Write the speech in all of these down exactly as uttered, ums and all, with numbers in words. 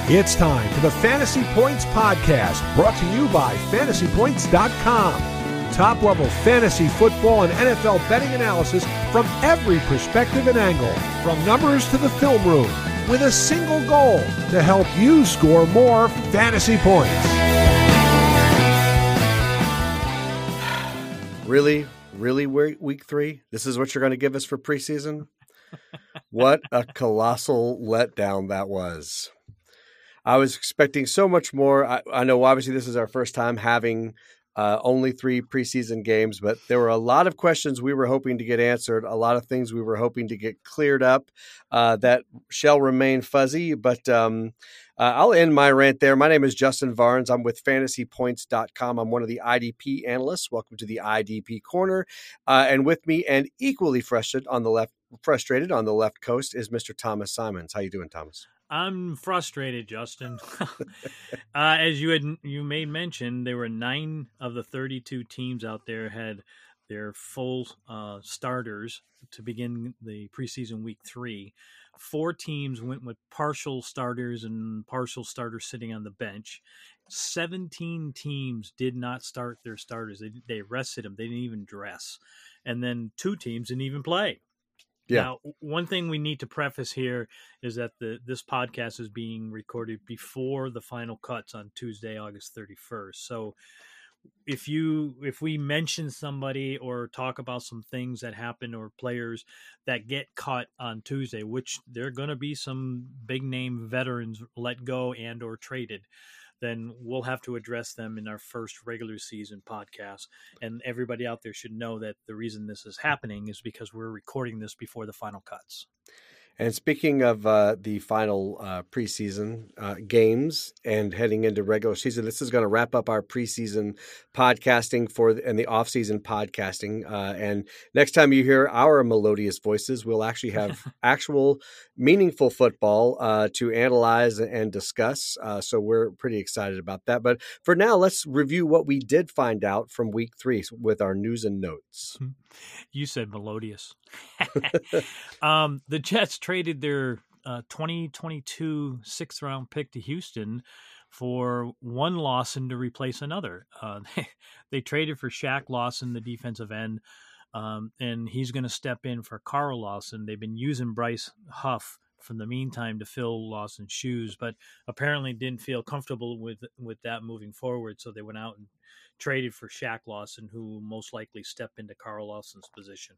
It's time for the Fantasy Points Podcast, brought to you by fantasy points dot com. Top-level fantasy football and N F L betting analysis from every perspective and angle, from numbers to the film room, with a single goal to help you score more fantasy points. Really? Really, week three? This is what you're going to give us for preseason? What a colossal letdown that was. I was expecting so much more. I, I know obviously this is our first time having uh, only three preseason games, but there were a lot of questions we were hoping to get answered, a lot of things we were hoping to get cleared up uh, that shall remain fuzzy. But um, uh, I'll end my rant there. My name is Justin Varnes. I'm with fantasy points dot com. I'm one of the I D P analysts. Welcome to the I D P Corner. Uh, and with me and equally frustrated on the left, frustrated on the left coast is Mister Thomas Simons. How you doing, Thomas? I'm frustrated, Justin. uh, as you had you made mention, there were nine of the thirty-two teams out there had their full uh, starters to begin the preseason week three. Four teams went with partial starters and partial starters sitting on the bench. seventeen teams did not start their starters. They they rested them. They didn't even dress. And then two teams didn't even play. Yeah. Now, one thing we need to preface here is that the this podcast is being recorded before the final cuts on Tuesday, August thirty-first. So if you if we mention somebody or talk about some things that happen or players that get cut on Tuesday, which there are going to be some big name veterans let go and or traded, then we'll have to address them in our first regular season podcast. And everybody out there should know that the reason this is happening is because we're recording this before the final cuts. And speaking of uh, the final uh, preseason uh, games and heading into regular season, this is going to wrap up our preseason podcasting for the, and the off-season podcasting. Uh, and next time you hear our melodious voices, we'll actually have actual meaningful football uh, to analyze and discuss. Uh, so we're pretty excited about that. But for now, let's review what we did find out from week three with our news and notes. You said melodious. um, the Jets traded their uh, twenty twenty-two sixth round pick to Houston for one Lawson to replace another. Uh, they, they traded for Shaq Lawson, the defensive end, um, and he's going to step in for Carl Lawson. They've been using Bryce Huff from the meantime to fill Lawson's shoes, but apparently didn't feel comfortable with with that moving forward, so they went out and traded for Shaq Lawson, who will most likely step into Carl Lawson's position.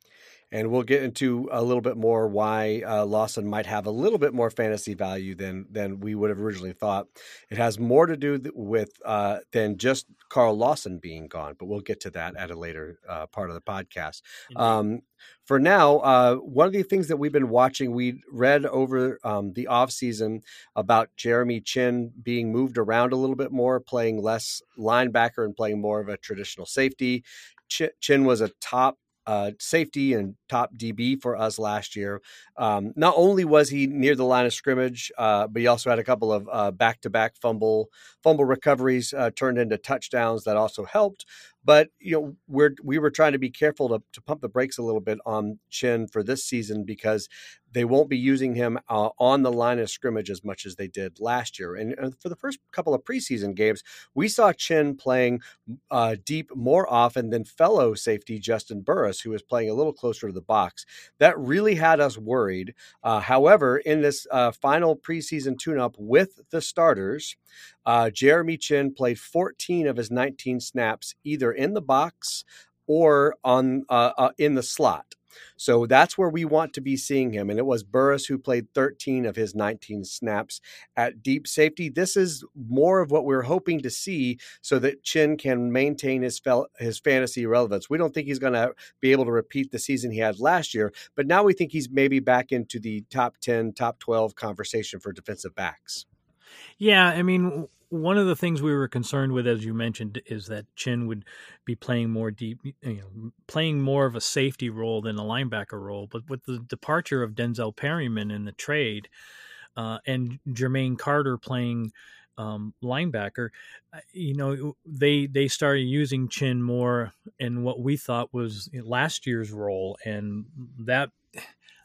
And we'll get into a little bit more why uh, Lawson might have a little bit more fantasy value than than we would have originally thought. It has more to do th- with uh, than just Carl Lawson being gone, but we'll get to that at a later uh, part of the podcast. Um, for now, uh, one of the things that we've been watching, we read over um, the offseason about Jeremy Chinn being moved around a little bit more, playing less linebacker and playing more of a traditional safety. Ch- Chinn was a top Uh, safety and top D B for us last year. Um, not only was he near the line of scrimmage, uh, but he also had a couple of uh, back-to-back fumble fumble recoveries uh, turned into touchdowns that also helped. But you know, we're we were trying to be careful to, to pump the brakes a little bit on Chinn for this season because they won't be using him uh, on the line of scrimmage as much as they did last year. And uh, for the first couple of preseason games, we saw Chinn playing uh, deep more often than fellow safety Juston Burris, who was playing a little closer to the box. That really had us worried. Uh, however, in this uh, final preseason tune-up with the starters, uh, Jeremy Chinn played fourteen of his nineteen snaps, either in the box or on uh, uh, in the slot. So that's where we want to be seeing him. And it was Burris who played thirteen of his nineteen snaps at deep safety. This is more of what we're hoping to see so that Chinn can maintain his fel- his fantasy relevance. We don't think he's going to be able to repeat the season he had last year, but now we think he's maybe back into the top ten, top twelve conversation for defensive backs. Yeah, I mean, one of the things we were concerned with, as you mentioned, is that Chinn would be playing more deep, you know, playing more of a safety role than a linebacker role. But with the departure of Denzel Perryman in the trade, uh, and Jermaine Carter playing um, linebacker, you know, they they started using Chinn more in what we thought was last year's role, and that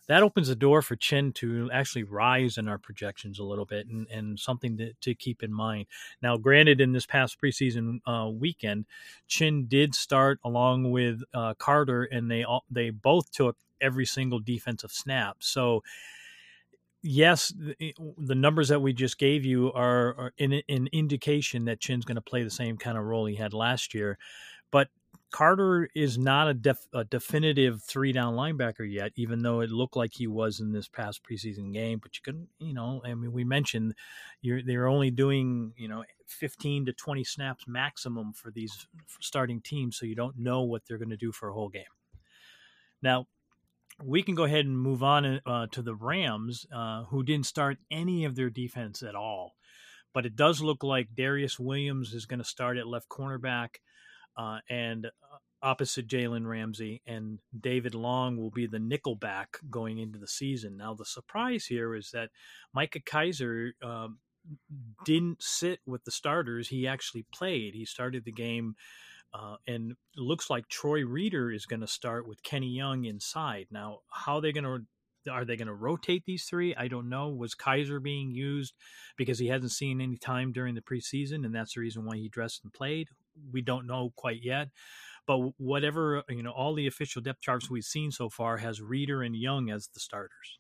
that opens the door for Chin to actually rise in our projections a little bit, and, and something to, to keep in mind. Now, granted, in this past preseason uh, weekend, Chin did start along with uh, Carter, and they all, they both took every single defensive snap. So, yes, the, the numbers that we just gave you are, are an, an indication that Chin's going to play the same kind of role he had last year. But Carter is not a, def, a definitive three-down linebacker yet, even though it looked like he was in this past preseason game. But you can, you know, I mean, we mentioned you're they're only doing, you know, fifteen to twenty snaps maximum for these starting teams, so you don't know what they're going to do for a whole game. Now, we can go ahead and move on uh, to the Rams, uh, who didn't start any of their defense at all. But it does look like Darius Williams is going to start at left cornerback, uh, and opposite Jalen Ramsey, and David Long will be the nickel back going into the season. Now, the surprise here is that Micah Kiser um, didn't sit with the starters. He actually played. He started the game. Uh, and it looks like Troy Reeder is going to start with Kenny Young inside. Now, how are they going to are they going to rotate these three? I don't know. Was Kiser being used because he hasn't seen any time during the preseason, and that's the reason why he dressed and played? We don't know quite yet. But whatever, you know, all the official depth charts we've seen so far has Reeder and Young as the starters.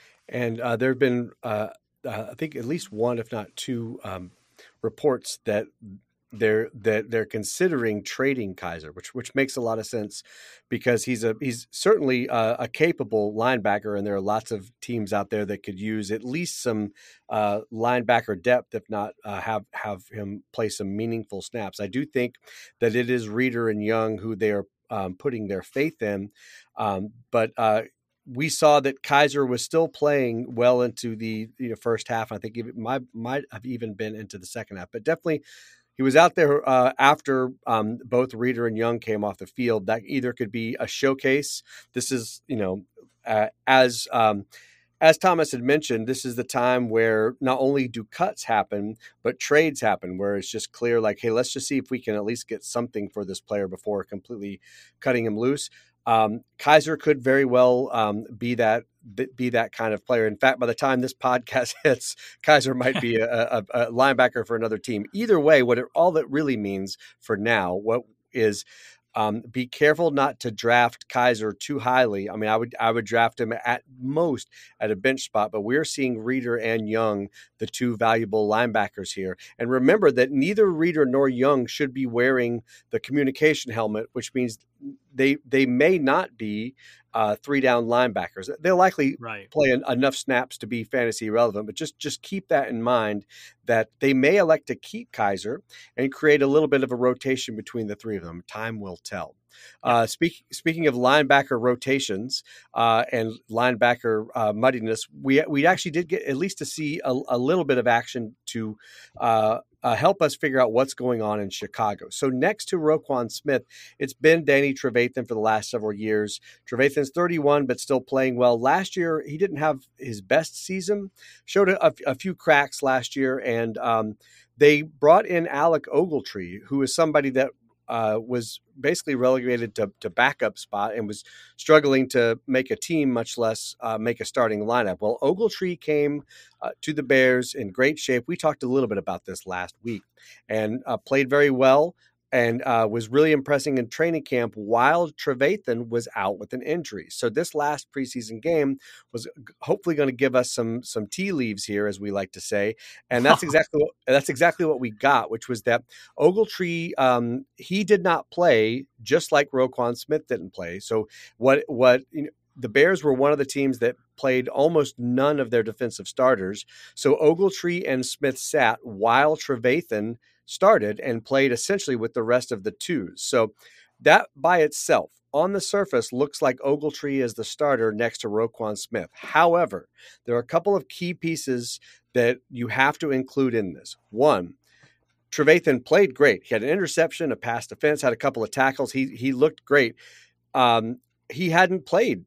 And uh, there have been, uh, uh, I think, at least one, if not two, um, reports that they're that they're considering trading Kiser, which which makes a lot of sense because he's a he's certainly a, a capable linebacker, and there are lots of teams out there that could use at least some uh, linebacker depth, if not uh, have have him play some meaningful snaps. I do think that it is Reeder and Young who they are um, putting their faith in, um, but. Uh, We saw that Kiser was still playing well into the you know, first half. I think it might might have even been into the second half, but definitely. He was out there uh, after um, both Reeder and Young came off the field. That either could be a showcase. This is, you know, uh, as um, as Thomas had mentioned, this is the time where not only do cuts happen, but trades happen, where it's just clear, like, hey, let's just see if we can at least get something for this player before completely cutting him loose. Um, Kiser could very well um, be that be that kind of player. In fact, by the time this podcast hits, Kiser might be a, a, a linebacker for another team. Either way, what it, all that really means for now, what is um, be careful not to draft Kiser too highly. I mean, I would I would draft him at most at a bench spot, but we're seeing Reeder and Young, the two valuable linebackers here. And remember that neither Reeder nor Young should be wearing the communication helmet, which means they they may not be uh, three down linebackers. They'll likely right. play en- enough snaps to be fantasy relevant, but just just keep that in mind that they may elect to keep Kiser and create a little bit of a rotation between the three of them. Time will tell. Uh, speak, speaking of linebacker rotations uh, and linebacker uh, muddiness, we we actually did get at least to see a, a little bit of action to uh, uh, help us figure out what's going on in Chicago. So next to Roquan Smith, it's been Danny Trevathan for the last several years. Trevathan's thirty-one, but still playing well. Last year, he didn't have his best season, showed a, a few cracks last year, and um, they brought in Alec Ogletree, who is somebody that Uh, was basically relegated to, to backup spot and was struggling to make a team, much less uh, make a starting lineup. Well, Ogletree came uh, to the Bears in great shape. We talked a little bit about this last week and uh, played very well and uh, was really impressing in training camp while Trevathan was out with an injury. So this last preseason game was hopefully going to give us some some tea leaves here, as we like to say. And that's exactly what, that's exactly what we got, which was that Ogletree, um, he did not play, just like Roquan Smith didn't play. So what what you know, the Bears were one of the teams that played almost none of their defensive starters. So Ogletree and Smith sat while Trevathan started and played essentially with the rest of the twos. So that by itself, on the surface, looks like Ogletree is the starter next to Roquan Smith. However, there are a couple of key pieces that you have to include in this. One, Trevathan played great. He had an interception, a pass defense, had a couple of tackles. He he looked great. Um, he hadn't played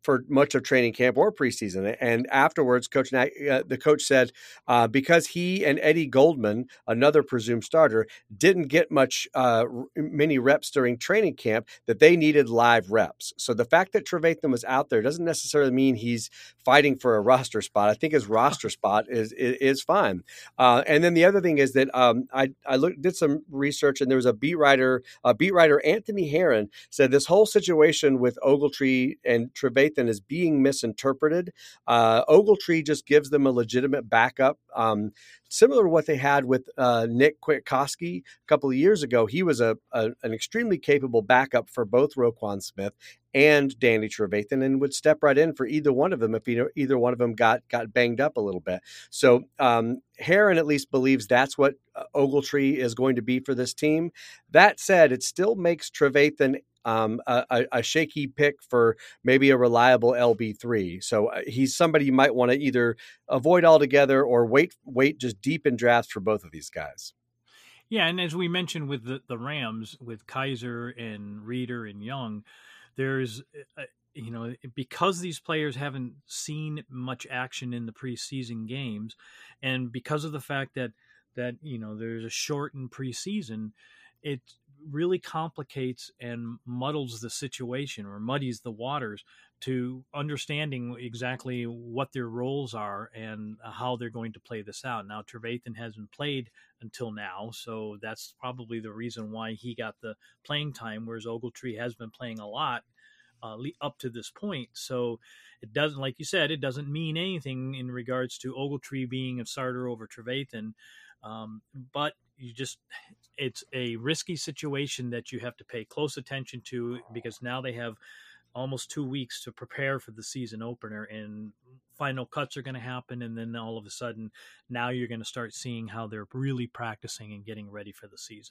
for much of training camp or preseason. And afterwards, Coach uh, the coach said uh, because he and Eddie Goldman, another presumed starter, didn't get much uh, many reps during training camp, that they needed live reps. So the fact that Trevathan was out there doesn't necessarily mean he's fighting for a roster spot. I think his roster spot is is, is fine. Uh, and then the other thing is that um, I I looked did some research, and there was a beat writer, uh, beat writer Anthony Herron said this whole situation with Ogletree and Trevathan is being misinterpreted. Uh, Ogletree just gives them a legitimate backup, um, similar to what they had with uh, Nick Kwiatkowski a couple of years ago. He was a, a an extremely capable backup for both Roquan Smith and Danny Trevathan, and would step right in for either one of them if either, either one of them got got banged up a little bit. So um, Herron at least believes that's what Ogletree is going to be for this team. That said, it still makes Trevathan Um, a, a shaky pick for maybe a reliable L B three. So he's somebody you might want to either avoid altogether or wait wait just deep in drafts for both of these guys. Yeah, and as we mentioned with the, the Rams, with Kaiser and Reeder and Young, there's, uh, you know, because these players haven't seen much action in the preseason games, and because of the fact that, that you know, there's a shortened preseason, it really complicates and muddles the situation or muddies the waters to understanding exactly what their roles are and how they're going to play this out. Now, Trevathan hasn't played until now, so that's probably the reason why he got the playing time, whereas Ogletree has been playing a lot uh, up to this point. So it doesn't, like you said, it doesn't mean anything in regards to Ogletree being a starter over Trevathan. Um, but you just, it's a risky situation that you have to pay close attention to, because now they have almost two weeks to prepare for the season opener, and final cuts are going to happen. And then all of a sudden, now you're going to start seeing how they're really practicing and getting ready for the season.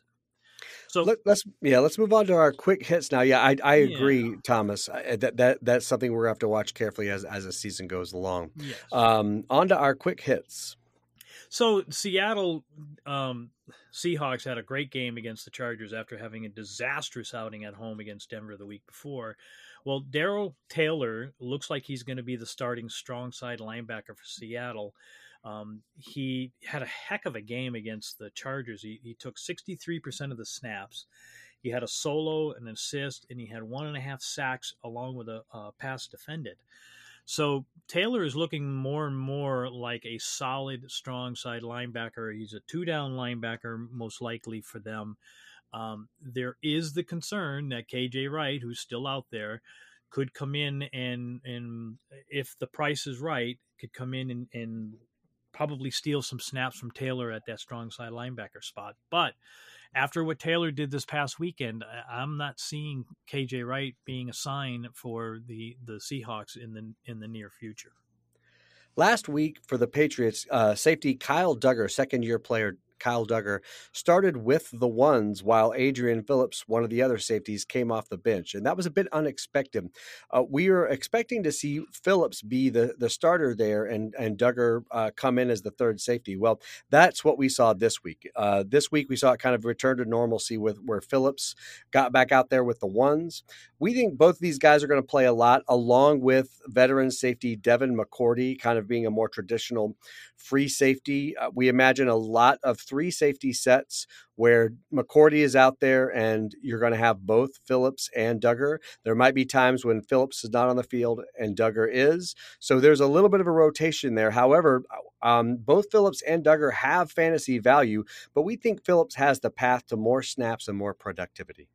So Let, let's yeah, let's move on to our quick hits now. Yeah, I I agree, yeah. Thomas. That that that's something we're going to have to watch carefully as as the season goes along. Yes. Um, on to our quick hits. So Seattle um, Seahawks had a great game against the Chargers after having a disastrous outing at home against Denver the week before. Well, Darrell Taylor looks like he's going to be the starting strong side linebacker for Seattle. Um, he had a heck of a game against the Chargers. He, he took sixty-three percent of the snaps. He had a solo, an assist, and he had one and a half sacks along with a, a pass defended. So Taylor is looking more and more like a solid, strong side linebacker. He's a two-down linebacker, most likely for them. Um, there is the concern that K J Wright, who's still out there, could come in and, and if the price is right, could come in and, and probably steal some snaps from Taylor at that strong side linebacker spot. But after what Taylor did this past weekend, I'm not seeing K J Wright being a sign for the, the Seahawks in the in the near future. Last week for the Patriots, uh, safety Kyle Dugger, second-year player Kyle Dugger, started with the ones while Adrian Phillips, one of the other safeties, came off the bench. And that was a bit unexpected. Uh, we were expecting to see Phillips be the, the starter there and, and Dugger uh, come in as the third safety. Well, that's what we saw this week. Uh, this week we saw it kind of return to normalcy with where Phillips got back out there with the ones. We think both of these guys are going to play a lot, along with veteran safety Devin McCourty, kind of being a more traditional free safety. Uh, we imagine a lot of three safety sets where McCourty is out there and you're going to have both Phillips and Dugger. There might be times when Phillips is not on the field and Dugger is. So there's a little bit of a rotation there. However, um, both Phillips and Dugger have fantasy value, but we think Phillips has the path to more snaps and more productivity.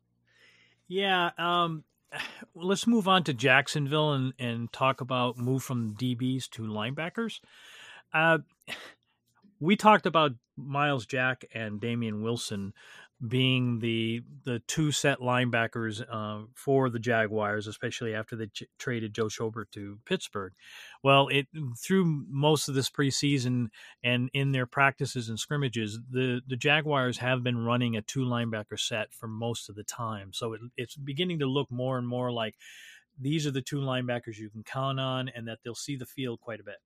Yeah. Um, let's move on to Jacksonville and, and talk about move from D Bs to linebackers. Uh, we talked about Miles Jack and Damian Wilson being the the two set linebackers uh, for the Jaguars, especially after they ch- traded Joe Schobert to Pittsburgh. Well, it through most of this preseason and in their practices and scrimmages, the, the Jaguars have been running a two linebacker set for most of the time. So it, it's beginning to look more and more like these are the two linebackers you can count on and that they'll see the field quite a bit.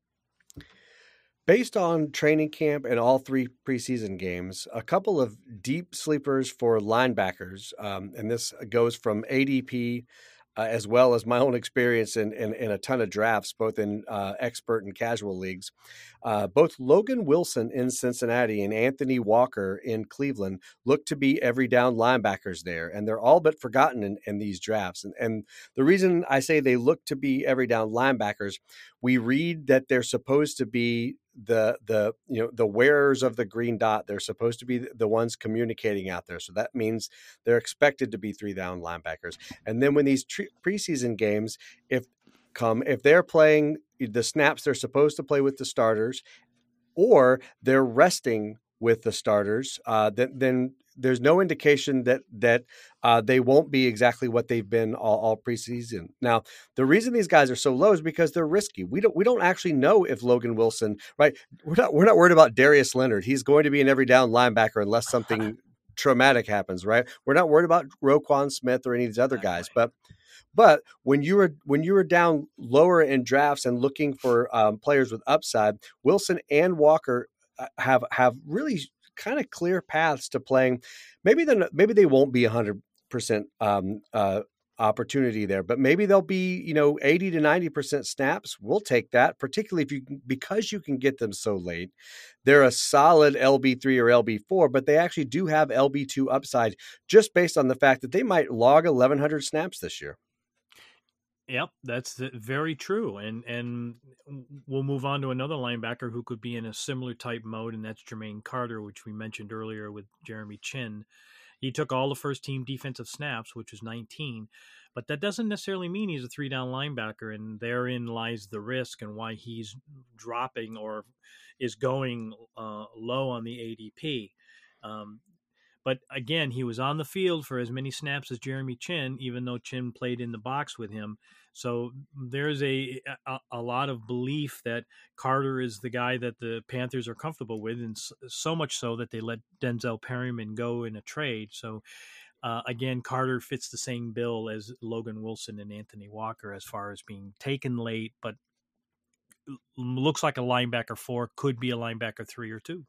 Based on training camp and all three preseason games, a couple of deep sleepers for linebackers, um, and this goes from A D P uh, as well as my own experience in, in, in a ton of drafts, both in uh, expert and casual leagues, uh, both Logan Wilson in Cincinnati and Anthony Walker in Cleveland look to be every down linebackers there. And they're all but forgotten in, in these drafts. And, and the reason I say they look to be every down linebackers, we read that they're supposed to be the the you know the wearers of the green dot. They're supposed to be the ones communicating out there, so that means they're expected to be three down linebackers. And then when these tre- preseason games if come if they're playing the snaps they're supposed to play with the starters, or they're resting with the starters, uh then, then there's no indication that that uh, they won't be exactly what they've been all, all preseason. Now, the reason these guys are so low is because they're risky. We don't we don't actually know if Logan Wilson, right? We're not we're not worried about Darius Leonard. He's going to be an every down linebacker unless something traumatic happens, right? We're not worried about Roquan Smith or any of these other guys, but. But when you were when you were down lower in drafts and looking for um, players with upside, Wilson and Walker have have really kind of clear paths to playing. Maybe then maybe they won't be one hundred percent um, uh, opportunity there, but maybe they'll be, you know, eighty to ninety percent snaps. We'll take that, particularly if you because you can get them so late. They're a solid L B three or L B four, but they actually do have L B two upside just based on the fact that they might log eleven hundred snaps this year. Yep, that's very true. And and we'll move on to another linebacker who could be in a similar type mode, and that's Jermaine Carter, which we mentioned earlier with Jeremy Chinn. He took all the first team defensive snaps, which was nineteen, but that doesn't necessarily mean he's a three down linebacker, and therein lies the risk and why he's dropping or is going uh, low on the A D P. Um, But again, he was on the field for as many snaps as Jeremy Chinn, even though Chinn played in the box with him. So there's a, a a lot of belief that Carter is the guy that the Panthers are comfortable with, and so much so that they let Denzel Perryman go in a trade. So uh, again, Carter fits the same bill as Logan Wilson and Anthony Walker as far as being taken late, but looks like a linebacker four, could be a linebacker three or two.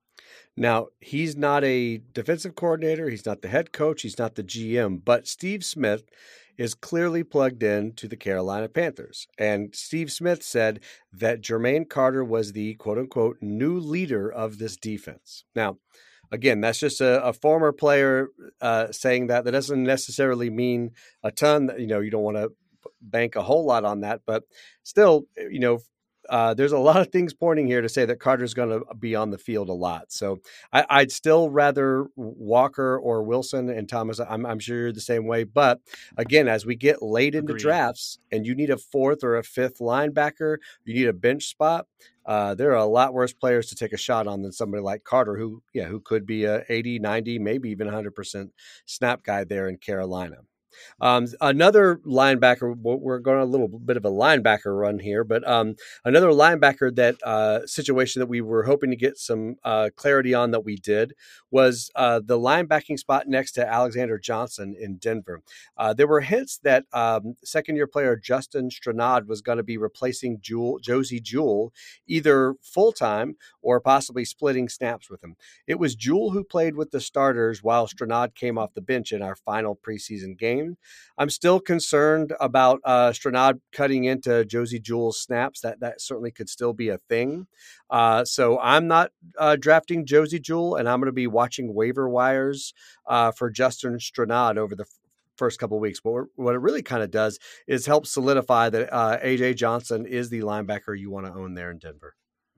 Now, he's not a defensive coordinator. He's not the head coach. He's not the G M. But Steve Smith is clearly plugged in to the Carolina Panthers. And Steve Smith said that Jermaine Carter was the quote-unquote new leader of this defense. Now, again, that's just a, a former player uh, saying that. That doesn't necessarily mean a ton. You know, you don't want to bank a whole lot on that. But still, you know, Uh, there's a lot of things pointing here to say that Carter's going to be on the field a lot. So I, I'd still rather Walker or Wilson and Thomas. I'm, I'm sure you're the same way. But again, as we get late into Agreed. drafts and you need a fourth or a fifth linebacker, you need a bench spot. Uh, there are a lot worse players to take a shot on than somebody like Carter, who, yeah, who could be a eighty, ninety, maybe even one hundred percent snap guy there in Carolina. Um, another linebacker, we're going a little bit of a linebacker run here, but um, another linebacker that uh, situation that we were hoping to get some uh, clarity on that we did was uh, the linebacking spot next to Alexander Johnson in Denver. Uh, there were hints that um, second-year player Justin Strnad was going to be replacing Jewel, Josey Jewell either full-time or possibly splitting snaps with him. It was Jewell who played with the starters while Strnad came off the bench in our final preseason game. I'm still concerned about uh, Strnad cutting into Josey Jewell's snaps. That that certainly could still be a thing. Uh, so I'm not uh, drafting Josey Jewell, and I'm going to be watching waiver wires uh, for Justin Strnad over the f- first couple of weeks. But what it really kind of does is help solidify that uh, A J Johnson is the linebacker you want to own there in Denver.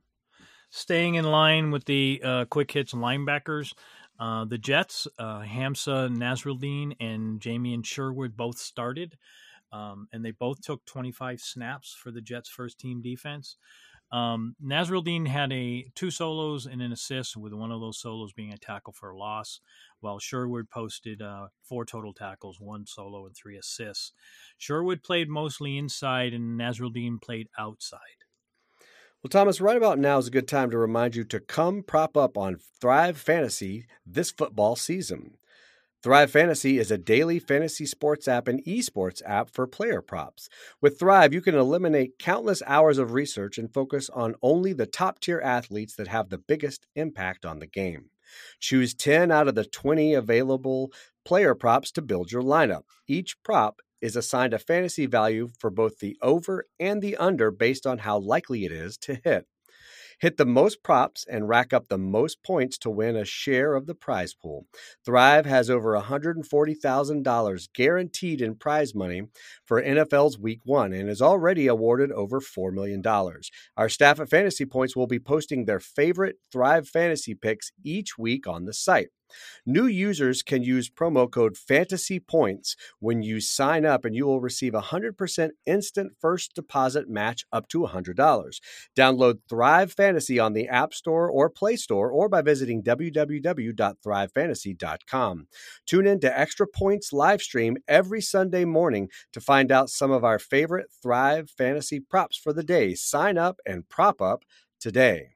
Staying in line with the uh, quick hits linebackers, Uh, the Jets, uh, Hamza Nasruddin and Jamion Sherwood both started, um, and they both took twenty-five snaps for the Jets' first-team defense. Um, Nasruddin had a two solos and an assist, with one of those solos being a tackle for a loss, while Sherwood posted uh, four total tackles, one solo, and three assists. Sherwood played mostly inside, and Nasruddin played outside. Well, Thomas, right about now is a good time to remind you to come prop up on Thrive Fantasy this football season. Thrive Fantasy is a daily fantasy sports app and esports app for player props. With Thrive, you can eliminate countless hours of research and focus on only the top-tier athletes that have the biggest impact on the game. Choose ten out of the twenty available player props to build your lineup. Each prop is assigned a fantasy value for both the over and the under based on how likely it is to hit. Hit the most props and rack up the most points to win a share of the prize pool. Thrive has over one hundred forty thousand dollars guaranteed in prize money for N F L's Week one and is already awarded over four million dollars. Our staff at Fantasy Points will be posting their favorite Thrive fantasy picks each week on the site. New users can use promo code FANTASYPOINTS when you sign up, and you will receive a one hundred percent instant first deposit match up to one hundred dollars. Download Thrive Fantasy on the App Store or Play Store or by visiting w w w dot thrive fantasy dot com. Tune in to Extra Points live stream every Sunday morning to find out some of our favorite Thrive Fantasy props for the day. Sign up and prop up today.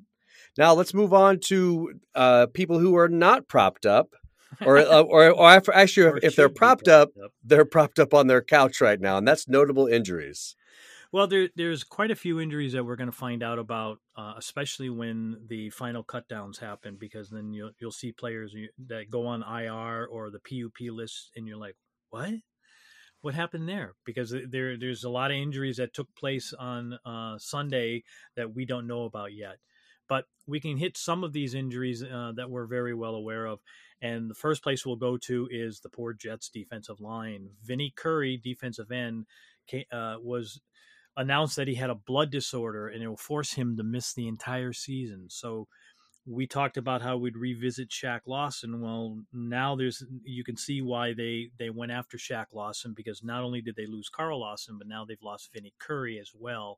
Now let's move on to uh, people who are not propped up, or uh, or, or actually, or if, if they're propped up, up, they're propped up on their couch right now, and that's notable injuries. Well, there, there's quite a few injuries that we're going to find out about, uh, especially when the final cutdowns happen, because then you'll you'll see players that go on I R or the P U P list, and you're like, what? What happened there? Because there there's a lot of injuries that took place on uh, Sunday that we don't know about yet. But we can hit some of these injuries uh, that we're very well aware of. And the first place we'll go to is the poor Jets defensive line. Vinny Curry, defensive end, uh, was announced that he had a blood disorder, and it will force him to miss the entire season. So we talked about how we'd revisit Shaq Lawson. Well, now there's you can see why they, they went after Shaq Lawson, because not only did they lose Carl Lawson, but now they've lost Vinny Curry as well.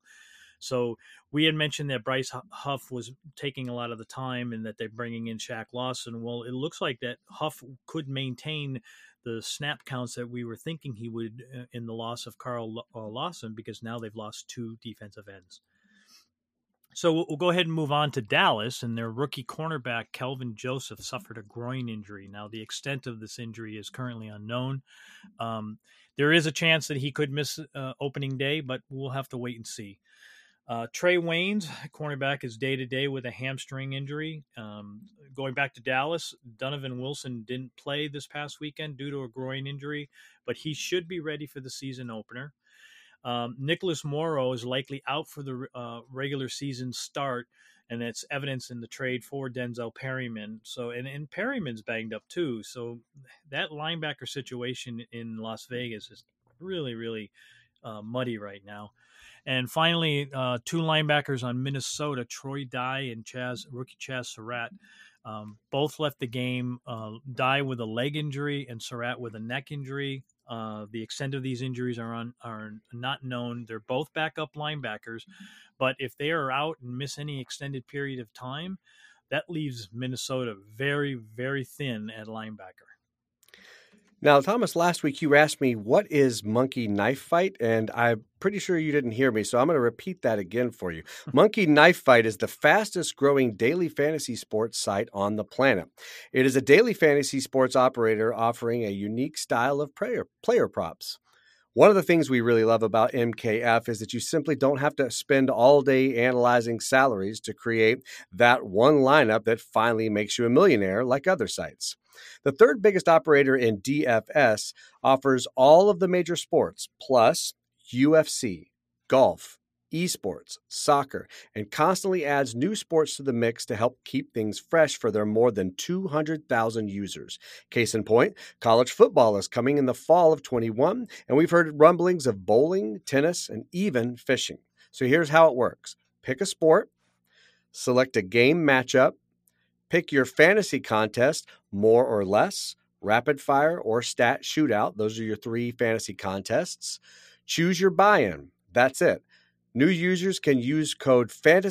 So we had mentioned that Bryce Huff was taking a lot of the time and that they're bringing in Shaq Lawson. Well, it looks like that Huff could maintain the snap counts that we were thinking he would in the loss of Carl Lawson, because now they've lost two defensive ends. So we'll go ahead and move on to Dallas, and their rookie cornerback, Kelvin Joseph, suffered a groin injury. Now, the extent of this injury is currently unknown. Um, there is a chance that he could miss uh, opening day, but we'll have to wait and see. Uh, Trey Waynes, cornerback, is day-to-day with a hamstring injury. Um, going back to Dallas, Donovan Wilson didn't play this past weekend due to a groin injury, but he should be ready for the season opener. Um, Nicholas Morrow is likely out for the uh, regular season start, and that's evidence in the trade for Denzel Perryman. So, and, and Perryman's banged up too. So that linebacker situation in Las Vegas is really, really uh, muddy right now. And finally, uh, two linebackers on Minnesota, Troy Dye and Chaz, rookie Chaz Surratt, um, both left the game. Uh, Dye with a leg injury and Surratt with a neck injury. Uh, the extent of these injuries are on, are not known. They're both backup linebackers, but if they are out and miss any extended period of time, that leaves Minnesota very, very thin at linebacker. Now, Thomas, last week you asked me, what is Monkey Knife Fight? And I'm pretty sure you didn't hear me, so I'm going to repeat that again for you. Monkey Knife Fight is the fastest growing daily fantasy sports site on the planet. It is a daily fantasy sports operator offering a unique style of player, player props. One of the things we really love about M K F is that you simply don't have to spend all day analyzing salaries to create that one lineup that finally makes you a millionaire like other sites. The third biggest operator in D F S offers all of the major sports, plus U F C, golf, esports, soccer, and constantly adds new sports to the mix to help keep things fresh for their more than two hundred thousand users. Case in point, college football is coming in the fall of twenty-one, and we've heard rumblings of bowling, tennis, and even fishing. So here's how it works. Pick a sport, select a game matchup, pick your fantasy contest, more or less, rapid fire, or stat shootout. Those are your three fantasy contests. Choose your buy-in. That's it. New users can use code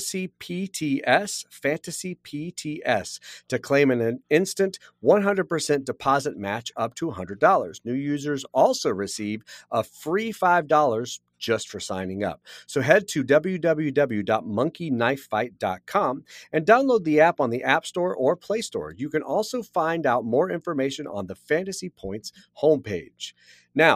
FANTASYPTS, FANTASYPTS, to claim an instant one hundred percent deposit match up to one hundred dollars. New users also receive a free five dollars just for signing up. So head to w w w dot monkey knife fight dot com and download the app on the App Store or Play Store. You can also find out more information on the Fantasy Points homepage. Now,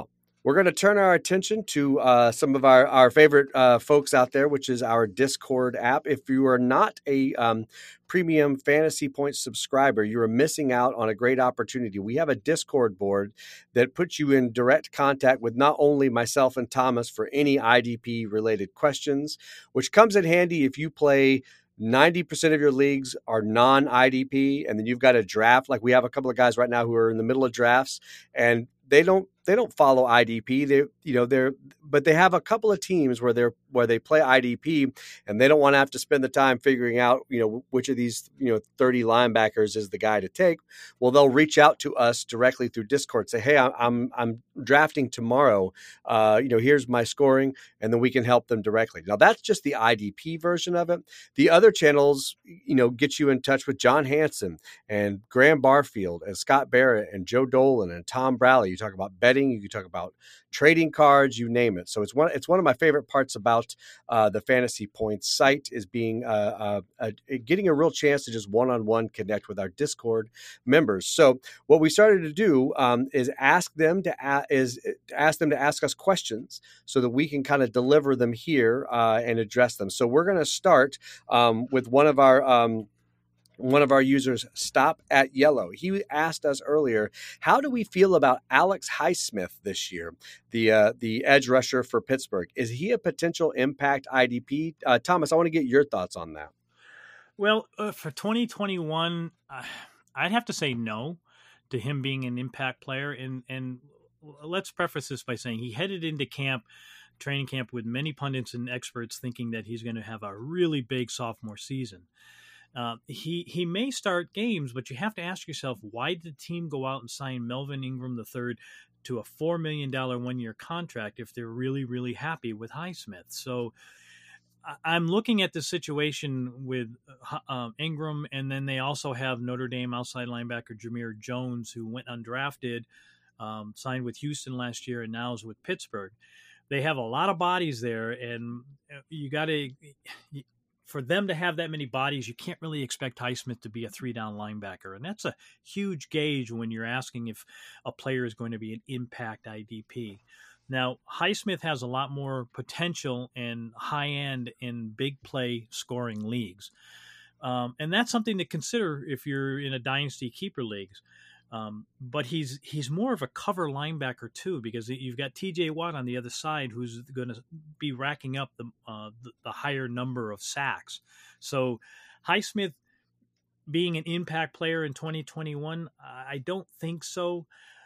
we're going to turn our attention to uh, some of our, our favorite uh, folks out there, which is our Discord app. If you are not a um, premium Fantasy Points subscriber, you are missing out on a great opportunity. We have a Discord board that puts you in direct contact with not only myself and Thomas for any I D P related questions, which comes in handy if you play ninety percent of your leagues are non-I D P, and then you've got a draft. Like we have a couple of guys right now who are in the middle of drafts, and they don't they don't follow I D P. They you know they're but they have a couple of teams where they're where they play I D P, and they don't want to have to spend the time figuring out you know which of these you know thirty linebackers is the guy to take. Well, they'll reach out to us directly through Discord, say, hey, I'm I'm drafting tomorrow. Uh, you know, here's my scoring, and then we can help them directly. Now that's just the I D P version of it. The other channels, you know, get you in touch with John Hanson and Graham Barfield and Scott Barrett and Joe Dolan and Tom Browley. You talk about betting. You can talk about trading cards, you name it. So it's one it's one of my favorite parts about uh, the Fantasy Points site is being uh, uh, uh, getting a real chance to just one-on-one connect with our Discord members. So what we started to do um, is ask them to a- is to ask them to ask us questions so that we can kind of deliver them here uh, and address them. So we're going to start um, with one of our um, One of our users, Stop at Yellow. He asked us earlier, how do we feel about Alex Highsmith this year, the uh, the edge rusher for Pittsburgh? Is he a potential impact I D P? Uh, Thomas, I want to get your thoughts on that. Well, uh, for twenty twenty-one, uh, I'd have to say no to him being an impact player. And, and let's preface this by saying he headed into camp, training camp, with many pundits and experts thinking that he's going to have a really big sophomore season. Uh, he he may start games, but you have to ask yourself, why did the team go out and sign Melvin Ingram the third to a four million dollars one-year contract if they're really, really happy with Highsmith? So I'm looking at the situation with uh, Ingram, and then they also have Notre Dame outside linebacker Jameer Jones, who went undrafted, um, signed with Houston last year, and now is with Pittsburgh. They have a lot of bodies there, and you got to – for them to have that many bodies, you can't really expect Highsmith to be a three-down linebacker. And that's a huge gauge when you're asking if a player is going to be an impact I D P. Now, Highsmith has a lot more potential and high-end in big play scoring leagues. Um, and that's something to consider if you're in a dynasty keeper leagues. Um, but he's he's more of a cover linebacker too, because you've got T J Watt on the other side who's going to be racking up the, uh, the the higher number of sacks. So Highsmith being an impact player in twenty twenty-one, I don't think so.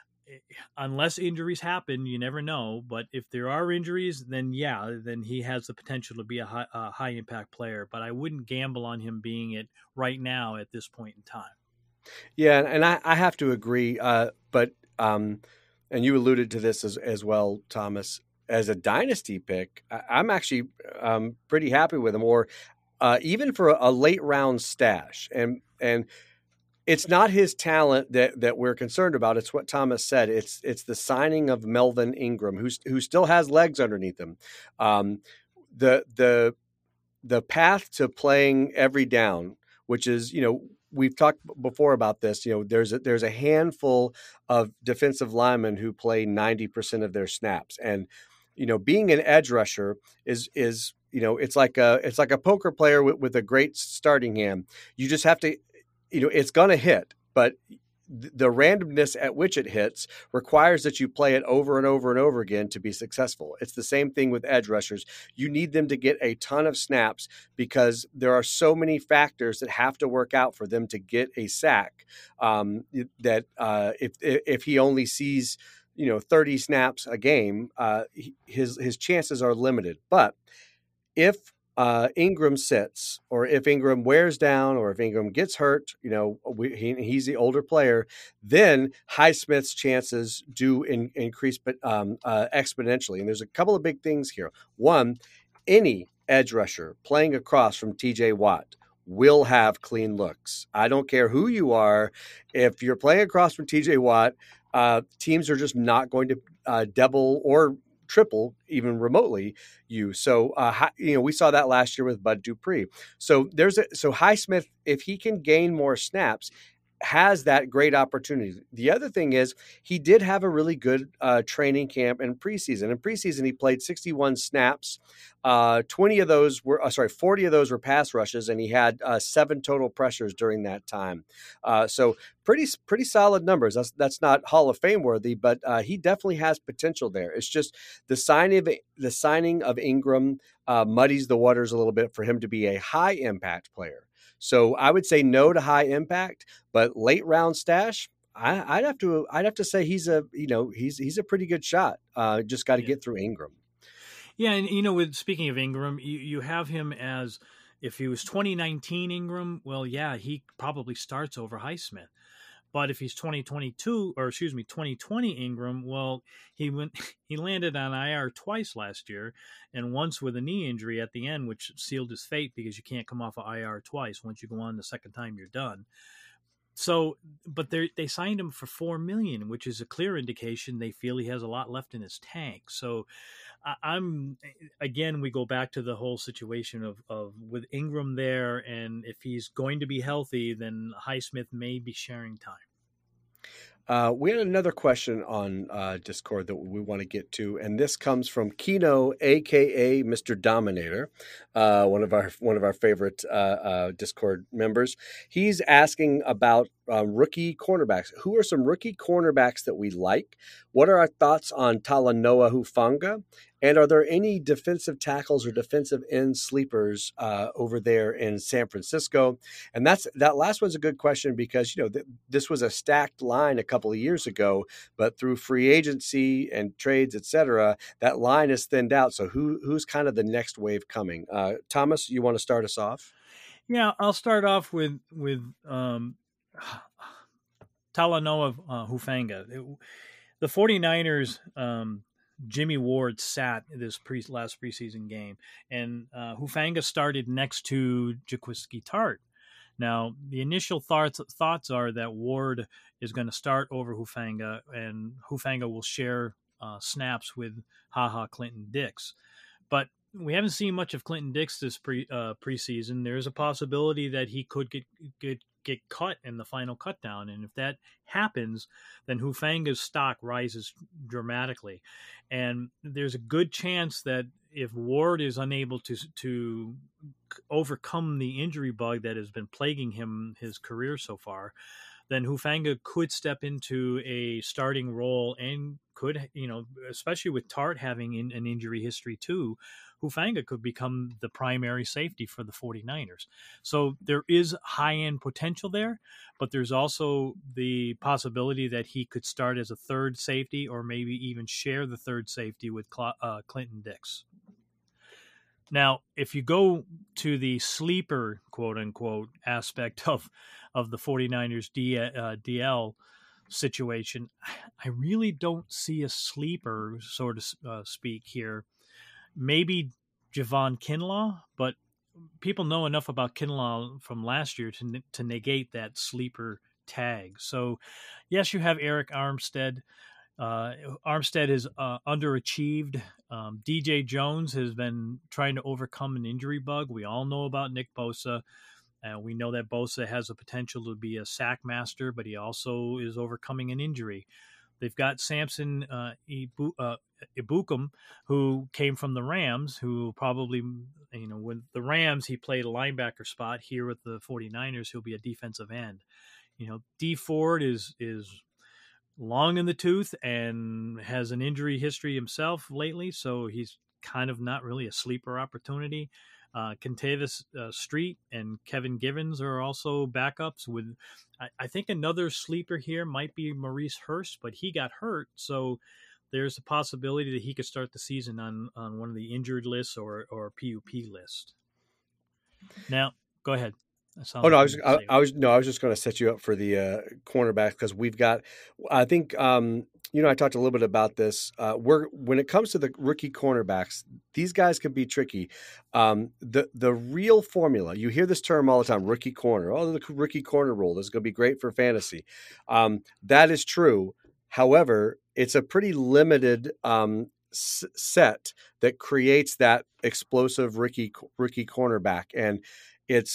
Unless injuries happen, you never know. But if there are injuries, then yeah, then he has the potential to be a high, a high impact player. But I wouldn't gamble on him being it right now at this point in time. Yeah, and I, I have to agree. Uh, but um, and you alluded to this as as well, Thomas. As a dynasty pick, I, I'm actually um, pretty happy with him. Or uh, even for a, a late round stash, and and it's not his talent that that we're concerned about. It's what Thomas said. It's it's the signing of Melvin Ingram, who's who still has legs underneath him. Um, the the the path to playing every down, which is you know. We've talked before about this. You know, there's a, there's a handful of defensive linemen who play ninety percent of their snaps, and you know, being an edge rusher is is you know, it's like a it's like a poker player with, with a great starting hand. You just have to, you know, it's gonna hit, but the randomness at which it hits requires that you play it over and over and over again to be successful. It's the same thing with edge rushers. You need them to get a ton of snaps because there are so many factors that have to work out for them to get a sack. Um, that uh, if if he only sees you know thirty snaps a game, uh, his his chances are limited. But if Uh, Ingram sits, or if Ingram wears down, or if Ingram gets hurt, you know, we, he, he's the older player, then Highsmith's chances do in, increase but um, uh, exponentially. And there's a couple of big things here. One, any edge rusher playing across from T J Watt will have clean looks. I don't care who you are. If you're playing across from T J Watt, uh, teams are just not going to uh, double or triple even remotely you. So, uh, you know, we saw that last year with Bud Dupree. So there's a, so Highsmith, if he can gain more snaps, has that great opportunity. The other thing is he did have a really good uh, training camp and preseason. In preseason, he played sixty-one snaps. Uh, twenty of those were, uh, sorry, forty of those were pass rushes, and he had uh, seven total pressures during that time. Uh, so pretty, pretty solid numbers. That's that's not Hall of Fame worthy, but uh, he definitely has potential there. It's just the signing of the signing of Ingram uh, muddies the waters a little bit for him to be a high impact player. So I would say no to high impact, but late round stash, I, I'd have to I'd have to say he's a you know he's he's a pretty good shot. Uh, just got to yeah. get through Ingram. Yeah, and you know, with speaking of Ingram, you, you have him as if he was twenty nineteen Ingram. Well, yeah, he probably starts over Highsmith. But if he's twenty twenty-two, or excuse me, twenty twenty Ingram, well, he went he landed on I R twice last year, and once with a knee injury at the end, which sealed his fate because you can't come off of I R twice. Once you go on the second time, you're done. So, but they they signed him for four million, which is a clear indication they feel he has a lot left in his tank. So, I, I'm again, we go back to the whole situation of of with Ingram there, and if he's going to be healthy, then Highsmith may be sharing time. Uh, we had another question on uh, Discord that we want to get to, and this comes from Kino, aka Mister Dominator, uh, one of our one of our favorite uh, uh, Discord members. He's asking about uh, rookie cornerbacks. Who are some rookie cornerbacks that we like? What are our thoughts on Talanoa Hufanga? And are there any defensive tackles or defensive end sleepers uh, over there in San Francisco? And that's that last one's a good question because, you know, th- this was a stacked line a couple of years ago, but through free agency and trades, et cetera, that line is thinned out. So who who's kind of the next wave coming? Uh, Thomas, you want to start us off? Yeah, I'll start off with with um, Talanoa uh, Hufanga. It, the 49ers um, – Jimmy Ward sat this pre last preseason game, and uh, Hufanga started next to Jaquiski Tartt. Now, the initial thoughts thoughts are that Ward is going to start over Hufanga, and Hufanga will share uh, snaps with HaHa Clinton Dix. But we haven't seen much of Clinton Dix this pre uh, preseason. There's a possibility that he could get get get cut in the final cutdown, and if that happens, then Hufanga's stock rises dramatically. And there's a good chance that if Ward is unable to to overcome the injury bug that has been plaguing him his career so far, then Hufanga could step into a starting role and could, you know, especially with Tartt having in, an injury history too, Hufanga could become the primary safety for the 49ers. So there is high-end potential there, but there's also the possibility that he could start as a third safety or maybe even share the third safety with Cl- uh, Clinton Dix. Now, if you go to the sleeper, quote-unquote, aspect of, of the 49ers D, uh, D L situation, I really don't see a sleeper, so to uh, speak, here. Maybe Javon Kinlaw, but people know enough about Kinlaw from last year to to negate that sleeper tag. So, yes, you have Eric Armstead. Uh, Armstead has uh, underachieved. Um, D J Jones has been trying to overcome an injury bug. We all know about Nick Bosa. Uh, we know that Bosa has a potential to be a sack master, but he also is overcoming an injury. They've got Samson uh, Ibu, uh, Ibukum, who came from the Rams, who probably, you know, with the Rams, he played a linebacker spot. Here with the 49ers, he'll be a defensive end. You know, D Ford is is long in the tooth and has an injury history himself lately, so he's kind of not really a sleeper opportunity. Uh, Kentavis uh, Street and Kevin Givens are also backups. With, I, I think another sleeper here might be Maurice Hurst, but he got hurt, so there's a possibility that he could start the season on, on one of the injured lists or or P U P list. Now, go ahead. Oh no, I was I, I was no, I was just going to set you up for the uh, cornerback because we've got. I think um, you know I talked a little bit about this. Uh, we're when it comes to the rookie cornerbacks, these guys can be tricky. Um, the the real formula, you hear this term all the time, rookie corner. Oh, the rookie corner rule. This is going to be great for fantasy. Um, that is true. However, it's a pretty limited um, s- set that creates that explosive rookie rookie cornerback, and it's.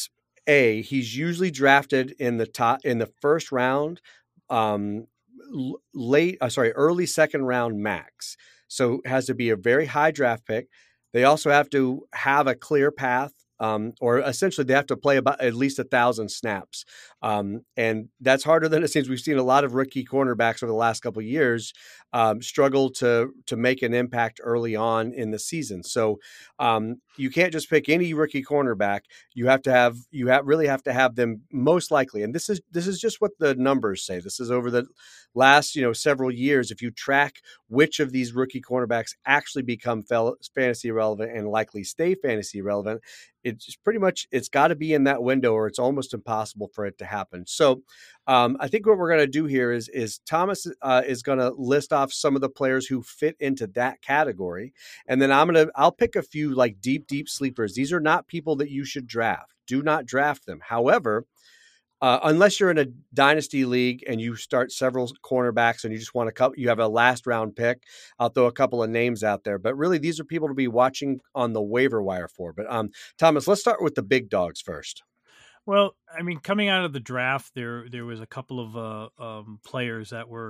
A, he's usually drafted in the top in the first round, um, l- late, uh, sorry, early second round max. So it has to be a very high draft pick. They also have to have a clear path, um, or essentially they have to play about at least a thousand snaps. Um, and that's harder than it seems. We've seen a lot of rookie cornerbacks over the last couple of years um, struggle to to make an impact early on in the season. So um, you can't just pick any rookie cornerback. You have to have you have really have to have them most likely. And this is this is just what the numbers say. This is over the last you know several years. If you track which of these rookie cornerbacks actually become fel- fantasy relevant and likely stay fantasy relevant, it's pretty much it's got to be in that window, or it's almost impossible for it to happen. So um, I think what we're going to do here is is Thomas uh, is going to list off some of the players who fit into that category, and then I'm gonna I'll pick a few like deep deep sleepers. These are not people that you should draft. Do not draft them. However, Uh, unless you're in a dynasty league and you start several cornerbacks and you just want to cut, you have a last round pick, I'll throw a couple of names out there. But really, these are people to be watching on the waiver wire for. But um, Thomas, let's start with the big dogs first. Well, I mean, coming out of the draft, there there was a couple of uh, um, players that were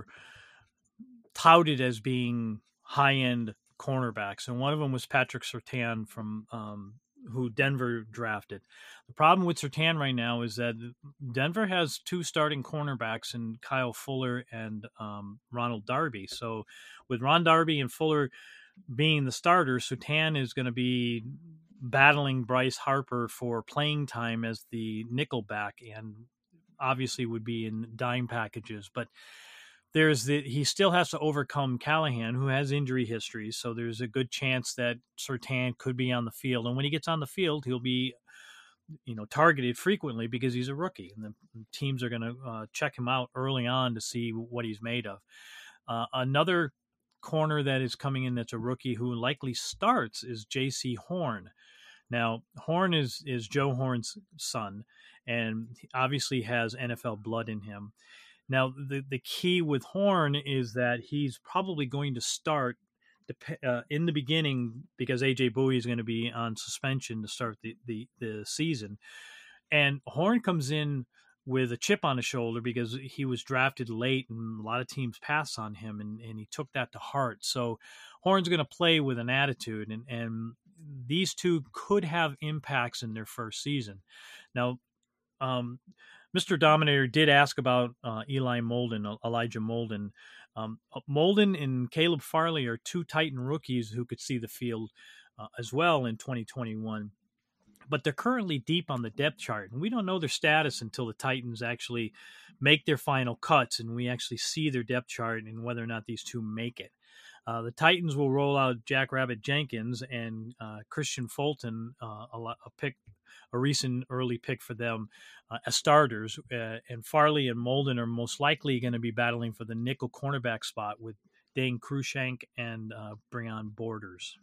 touted as being high end cornerbacks, and one of them was Patrick Surtain from um, who Denver drafted. The problem with Surtain right now is that Denver has two starting cornerbacks in Kyle Fuller and um, Ronald Darby. So with Ron Darby and Fuller being the starters, Surtain is going to be battling Bryce Harper for playing time as the nickelback, and obviously would be in dime packages. But there's the he still has to overcome Callahan, who has injury history. So there's a good chance that Surtain could be on the field, and when he gets on the field, he'll be you know targeted frequently because he's a rookie, and the teams are going to uh, check him out early on to see what he's made of. Uh, another corner that is coming in that's a rookie who likely starts is J C Horn. Now, Horn is is Joe Horn's son, and obviously has N F L blood in him. Now, the, the key with Horn is that he's probably going to start uh, in the beginning because A J Bowie is going to be on suspension to start the, the, the season. And Horn comes in with a chip on his shoulder because he was drafted late and a lot of teams pass on him, and, and he took that to heart. So Horn's going to play with an attitude, and, and these two could have impacts in their first season. Now, um, Mister Dominator did ask about uh, Eli Molden, Elijah Molden. Um, Molden and Caleb Farley are two Titan rookies who could see the field uh, as well in twenty twenty-one. But they're currently deep on the depth chart, and we don't know their status until the Titans actually make their final cuts and we actually see their depth chart and whether or not these two make it. Uh, the Titans will roll out Jack Rabbit Jenkins and uh, Christian Fulton, uh, a, a pick, a recent early pick for them uh, as starters. Uh, and Farley and Molden are most likely going to be battling for the nickel cornerback spot with Dane Cruikshank and uh, Breon Borders.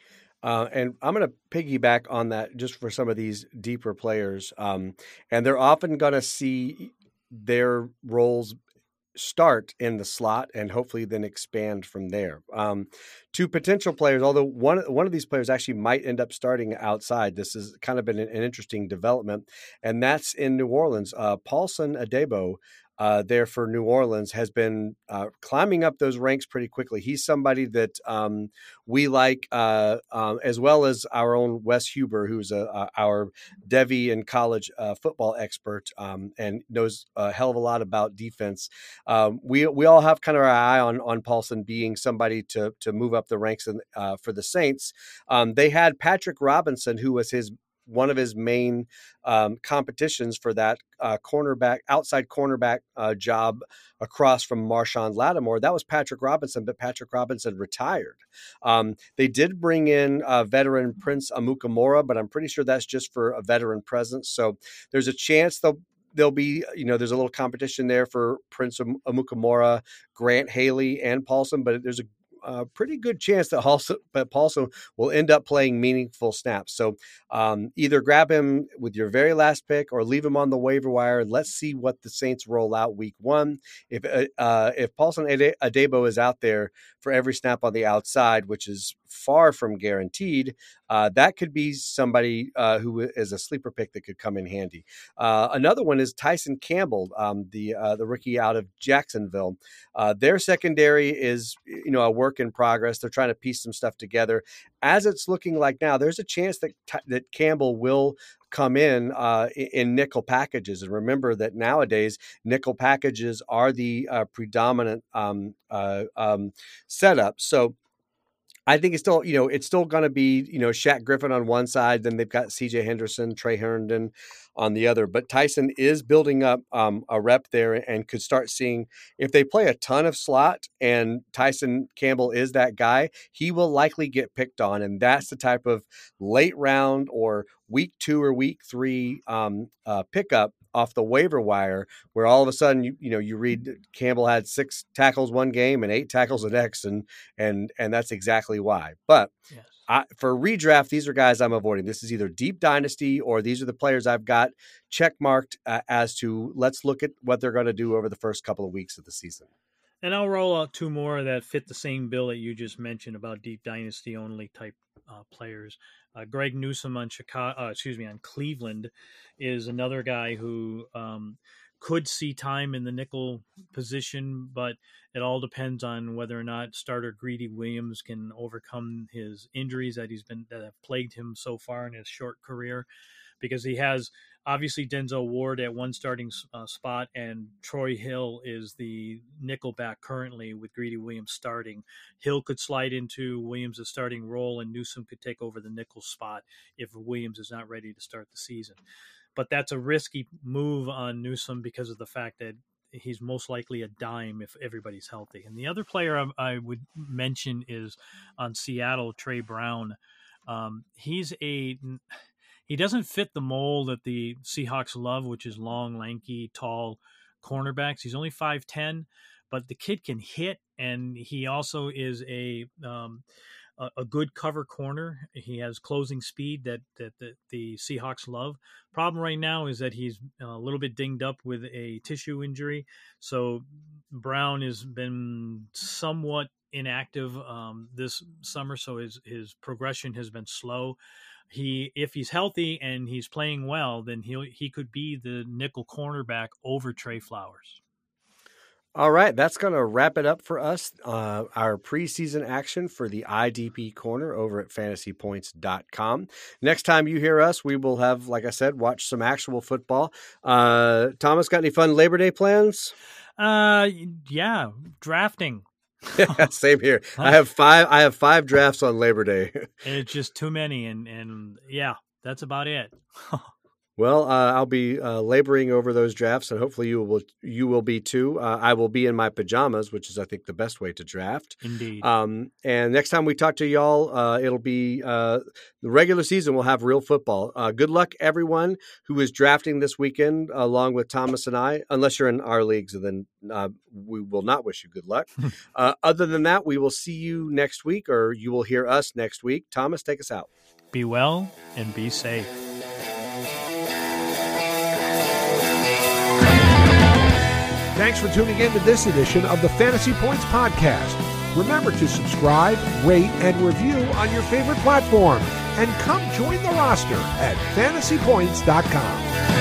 Uh, and I'm going to piggyback on that just for some of these deeper players. Um, and they're often going to see their roles start in the slot and hopefully then expand from there. Um, two potential players, although one, one of these players actually might end up starting outside. This has kind of been an, an interesting development, and that's in New Orleans. Uh, Paulson Adebo, Uh, there for New Orleans, has been uh, climbing up those ranks pretty quickly. He's somebody that um, we like, uh, um, as well as our own Wes Huber, who's a, a, our Devy and college uh, football expert um, and knows a hell of a lot about defense. Um, we we all have kind of our eye on on Paulson being somebody to to move up the ranks in, uh, for the Saints. Um, they had Patrick Robinson, who was his one of his main um, competitions for that uh, cornerback, outside cornerback uh, job across from Marshawn Lattimore. That was Patrick Robinson, but Patrick Robinson retired. Um, they did bring in uh, veteran Prince Amukamara, but I'm pretty sure that's just for a veteran presence. So there's a chance they'll There'll be, you know, there's a little competition there for Prince Amukamara, Grant Haley, and Paulson, but there's a a pretty good chance that also, but Paulson will end up playing meaningful snaps. So um, either grab him with your very last pick or leave him on the waiver wire. And let's see what the Saints roll out week one. If uh, if Paulson Adebo is out there for every snap on the outside, which is far from guaranteed, uh, that could be somebody uh, who is a sleeper pick that could come in handy. Uh, another one is Tyson Campbell, um, the uh, the rookie out of Jacksonville. Uh, their secondary is, you know, a work in progress. They're trying to piece some stuff together. As it's looking like now, there's a chance that that Campbell will come in uh, in nickel packages. And remember that nowadays, nickel packages are the uh, predominant um, uh, um, setup. So I think it's still, you know, it's still going to be, you know, Shaq Griffin on one side, then they've got C J Henderson, Trey Herndon on the other. But Tyson is building up um, a rep there and could start seeing, if they play a ton of slot and Tyson Campbell is that guy, he will likely get picked on. And that's the type of late round or week two or week three um, uh, pickup off the waiver wire, where all of a sudden, you you know, you read Campbell had six tackles one game and eight tackles the next, and and and that's exactly why. But yes. I, for redraft, these are guys I'm avoiding. This is either deep dynasty or these are the players I've got check marked uh, as to let's look at what they're going to do over the first couple of weeks of the season. And I'll roll out two more that fit the same bill that you just mentioned about deep dynasty only type uh, players. Uh, Greg Newsome on Chicago, uh, excuse me, on Cleveland is another guy who um, could see time in the nickel position, but it all depends on whether or not starter Greedy Williams can overcome his injuries that he's been that have plagued him so far in his short career, because he has obviously Denzel Ward at one starting uh, spot, and Troy Hill is the nickelback currently with Greedy Williams starting. Hill could slide into Williams' starting role, and Newsome could take over the nickel spot if Williams is not ready to start the season. But that's a risky move on Newsome because of the fact that he's most likely a dime if everybody's healthy. And the other player I, I would mention is on Seattle, Trey Brown. Um, he's a... He doesn't fit the mold that the Seahawks love, which is long, lanky, tall cornerbacks. He's only five ten, but the kid can hit, and he also is a um, a, a good cover corner. He has closing speed that, that, that the Seahawks love. Problem right now is that he's a little bit dinged up with a tissue injury, so Brown has been somewhat inactive um, this summer, so his, his progression has been slow. He, if he's healthy and he's playing well, then he he could be the nickel cornerback over Trey Flowers. All right, that's going to wrap it up for us. Uh, our preseason action for the I D P corner over at fantasy points dot com. Next time you hear us, we will have, like I said, watch some actual football. Uh, Thomas, got any fun Labor Day plans? Uh, yeah, drafting. Same here. I have five. I have five drafts on Labor Day. It's just too many, and and yeah, that's about it. Well, uh, I'll be uh, laboring over those drafts, and hopefully you will. You will be too. Uh, I will be in my pajamas, which is, I think, the best way to draft. Indeed. Um, and next time we talk to y'all, uh, it'll be uh, the regular season. We'll have real football. Uh, good luck, everyone who is drafting this weekend, along with Thomas and I. Unless you're in our leagues, and then uh, we will not wish you good luck. uh, other than that, we will see you next week, or you will hear us next week. Thomas, take us out. Be well and be safe. Thanks for tuning in to this edition of the Fantasy Points Podcast. Remember to subscribe, rate, and review on your favorite platform. And come join the roster at fantasy points dot com.